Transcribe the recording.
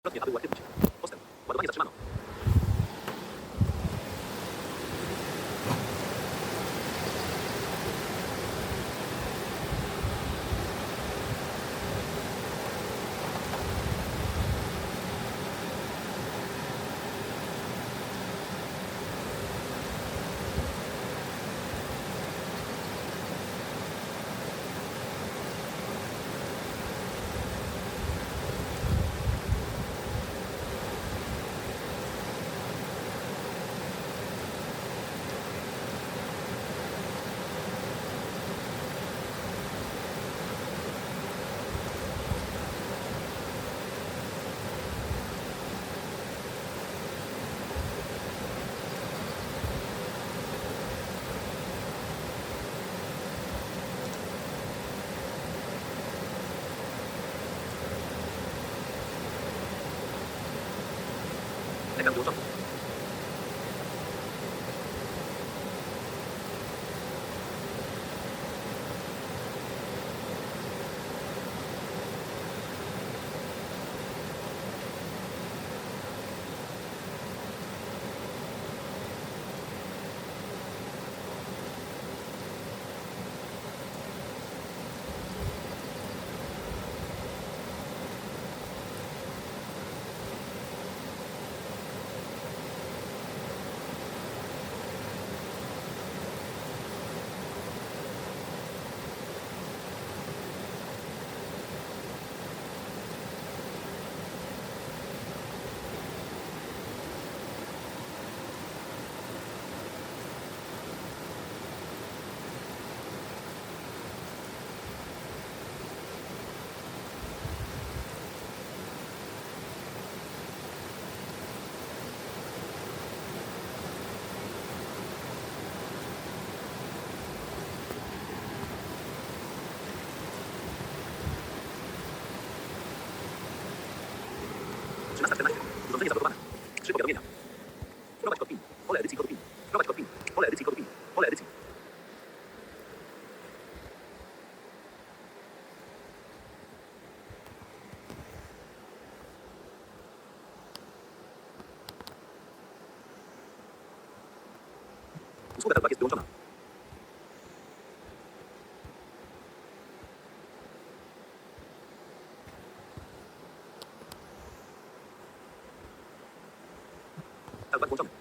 Wielokrotnie, aby uaktywnić. Postęp. Ładowanie zatrzymano. Ekran wyłączony. Urządzenie zablokowane. 3 powiadomienia. Wprowadź kod PIN. Pole edycji kodu PIN. Wprowadź kod PIN. Pole edycji kodu PIN. Pole edycji. Usługa ta jest wyłączona. Talkback włączony.